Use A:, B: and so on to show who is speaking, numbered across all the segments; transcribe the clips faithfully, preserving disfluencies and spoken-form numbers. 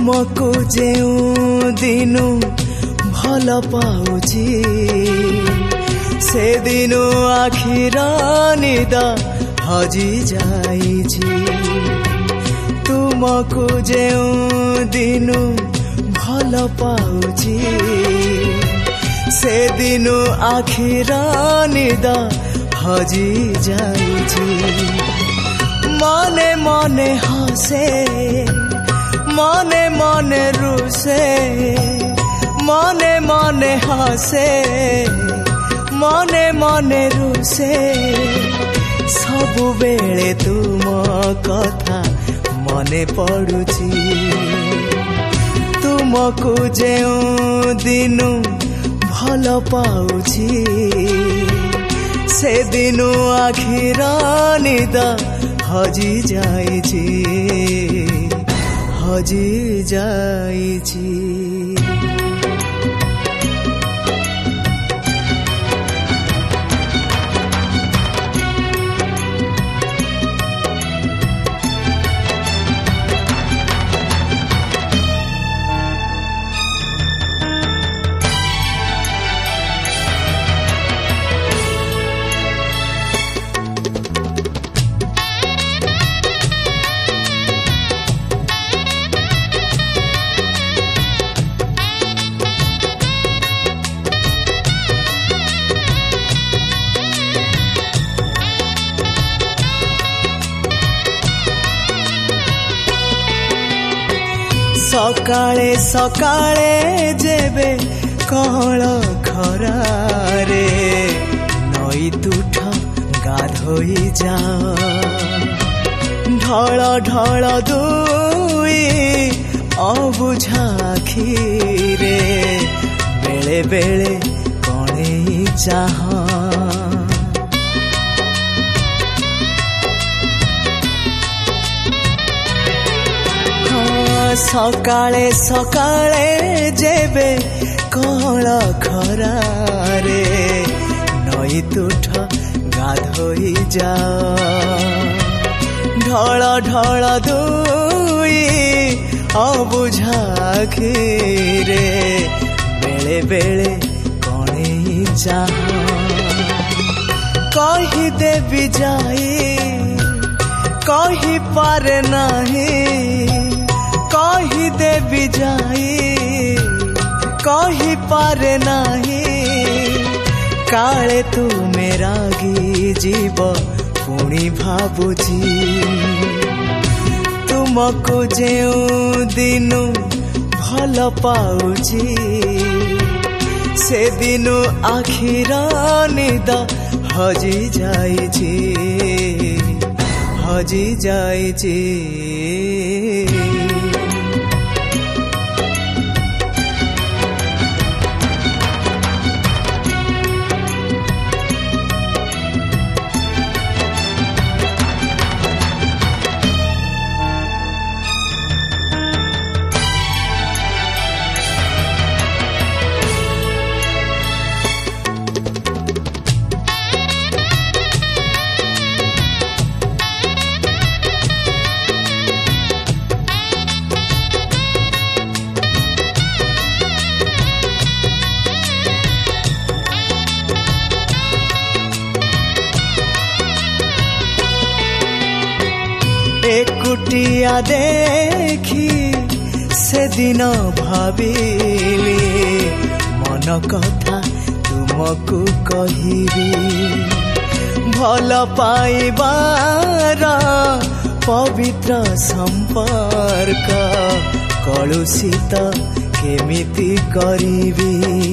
A: तुमको जेउ दिनु भल पाउची से दिनु आखिर निद हजी जाइछि। तुमको जेउ दिनु भल पाउची से दिनु आखिर निद हजी जाइछि। मने मने हसे मने मने रुसे मने मने हसे मने मने रुसे सबु बेले तुम कथा मने पड़ुची। तुमको जेउ दिनु भल पाउची से दिनु आखिर निद हजी जाइछि हजी जाइछि। सकाळे सकाळे जेबे कळ खरारे नई तुठ गाधोई जा ढळ ढळ दुई अबुझा खीरे बेले बेले कणेई चाह। सकाळे सकाळे जेबे कळ खरारे नई तुठ गाधोई जा ढळ ढळ दुई अबुझा खीरे बेले बेले कणेई चाह। कही देवी जाई कही पारे नाही कही देवी जाई कही पारे नाही काले तू मेरा गी जीव पुणी भाबुची। तुमको जेउ दिनु भल पाउची से दिनु आखिर निद हजी जाइछि हजी जाइछि। एकुटिया देखी से दिन भाविली मन कथा तुमको कहिबी भल पाइबार पवित्र संपर्क कलुषित केमिति करिबी।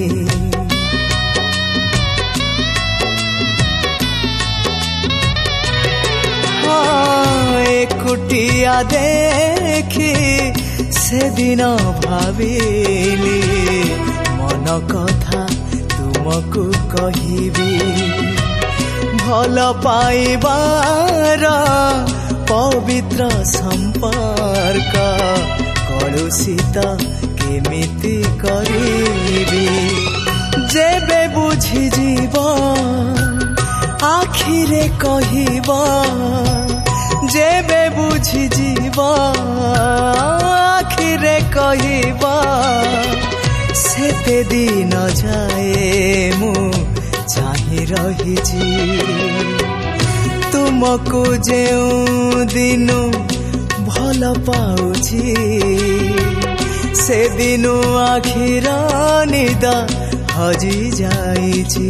A: एकुटिया देखी से दिन भाविली मन कथा तुमको कहिबी भल पाइबार पवित्र संपर्क कलुषित केमिति करिबी। जेबे बुझी जीव आखिरे कहिब जेबे बुझी जीवा आखिरे कहिबा सेते दिन जाए मु चाहि रहिछि तुमको जेउ दिनु भल पाउछि से दिनु आखिर निद हजी जाइछि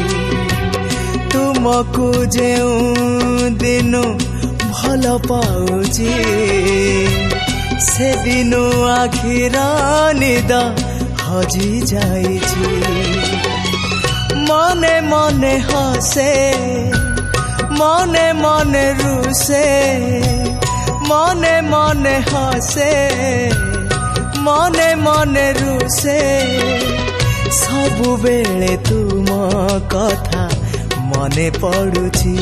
A: तुमको जेउ दिनु भल पाउछि से दिनु आखिर निद हजी जाइछि मने मने हसे मने मने रुसे मने मने हसे मने मने रुसे सबु बेले तुम कथा मने पड़ुछि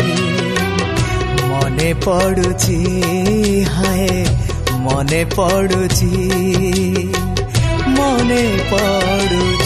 A: मने पड़ुछि हाय मने पड़ुछि मने पड़ुछि।